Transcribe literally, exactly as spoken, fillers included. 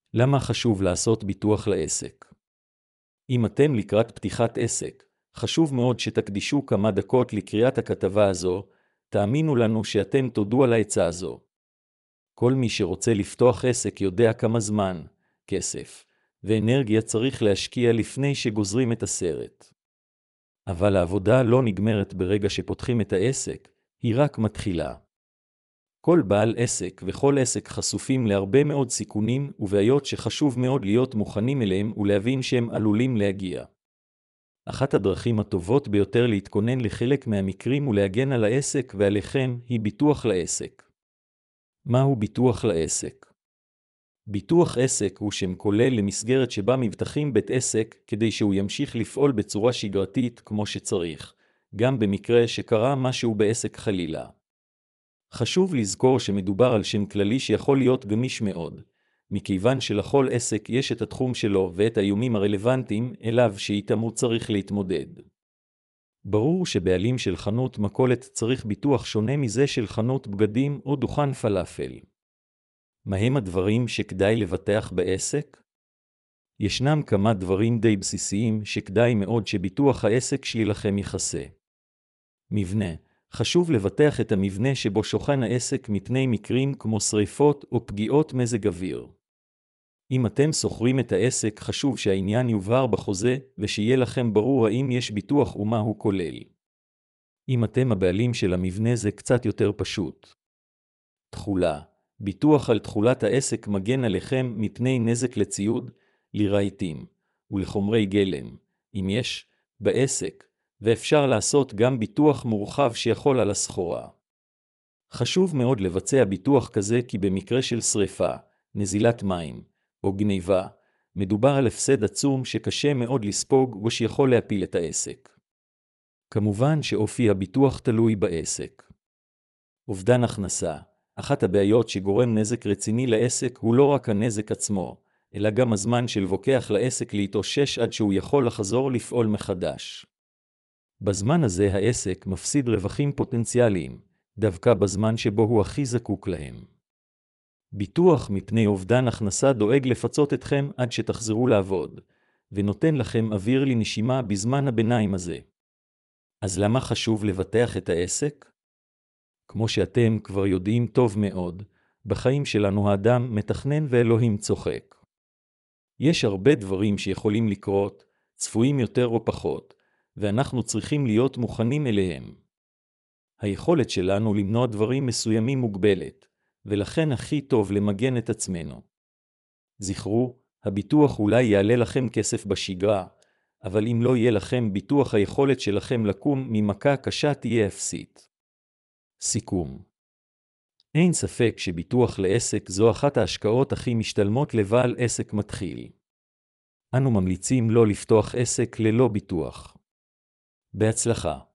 למה חשוב לעשות ביטוח לעסק? אם אתם לקראת פתיחת עסק, חשוב מאוד שתקדישו כמה דקות לקריאת הכתבה הזו, תאמינו לנו שאתם תודו על העצה הזו. כל מי שרוצה לפתוח עסק יודע כמה זמן, כסף ואנרגיה צריך להשקיע לפני שגוזרים את הסרט. אבל העבודה לא נגמרת ברגע שפותחים את העסק, היא רק מתחילה. כל בעל עסק וכל עסק חשופים להרבה מאוד סיכונים ובעיות שחשוב מאוד להיות מוכנים אליהם ולהבין שהם עלולים להגיע. אחת הדרכים הטובות ביותר להתכונן לחלק מהמקרים ולהגן על העסק ועליכם היא ביטוח לעסק. מהו ביטוח לעסק? ביטוח עסק הוא שם כולל למסגרת שבה מבטחים בית עסק כדי שהוא ימשיך לפעול בצורה שגרתית כמו שצריך, גם במקרה שקרה משהו בעסק חלילה. חשוב לזכור שמדובר על שם כללי שיכול להיות גמיש מאוד, מכיוון שלכל עסק יש את התחום שלו ואת האיומים הרלוונטיים אליו שאיתם הוא צריך להתמודד. ברור שבעלים של חנות מכולת צריך ביטוח שונה מזה של חנות בגדים או דוכן פלאפל. מהם הדברים שכדאי לבטח בעסק? ישנם כמה דברים די בסיסיים שכדאי מאוד שביטוח העסק שלכם יכסה. מבנה. חשוב לבטח את המבנה שבו שוכן העסק מפני מקרים כמו שריפות או פגיעות מזג אוויר. אם אתם שוכרים את העסק, חשוב שהעניין יובהר בחוזה ושיהיה לכם ברור האם יש ביטוח ומה הוא כולל. אם אתם הבעלים של המבנה זה קצת יותר פשוט. תחולה. ביטוח על תחולת העסק מגן עליכם מפני נזק לציוד, לרהיטים ולחומרי גלם, אם יש, בעסק. ואפשר לעשות גם ביטוח מורחב שיכול על הסחורה. חשוב מאוד לבצע ביטוח כזה כי במקרה של שריפה, נזילת מים או גניבה, מדובר על הפסד עצום שקשה מאוד לספוג ושיכול להפיל את העסק. כמובן שאופי הביטוח תלוי בעסק. אובדן הכנסה. אחת הבעיות שגורם נזק רציני לעסק הוא לא רק הנזק עצמו, אלא גם הזמן שלוקח לעסק להתאושש עד שהוא יכול לחזור לפעול מחדש. בזמן הזה העסק מפסיד רווחים פוטנציאליים, דווקא בזמן שבו הוא הכי זקוק להם. ביטוח מפני אובדן הכנסה דואג לפצות אתכם עד שתחזרו לעבוד, ונותן לכם אוויר לנשימה בזמן הביניים הזה. אז למה חשוב לבטח את העסק? כמו שאתם כבר יודעים טוב מאוד, בחיים שלנו האדם מתכנן ואלוהים צוחק. יש הרבה דברים שיכולים לקרות, צפויים יותר או פחות, ואנחנו צריכים להיות מוכנים אליהם. היכולת שלנו למנוע דברים מסוימים מוגבלת, ולכן הכי טוב למגן את עצמנו. זכרו, הביטוח אולי יעלה לכם כסף בשגרה, אבל אם לא יהיה לכם ביטוח היכולת שלכם לקום ממכה קשה תהיה אפסית. סיכום. אין ספק שביטוח לעסק זו אחת ההשקעות הכי משתלמות לבעל עסק מתחיל. אנו ממליצים לא לפתוח עסק ללא ביטוח. בהצלחה.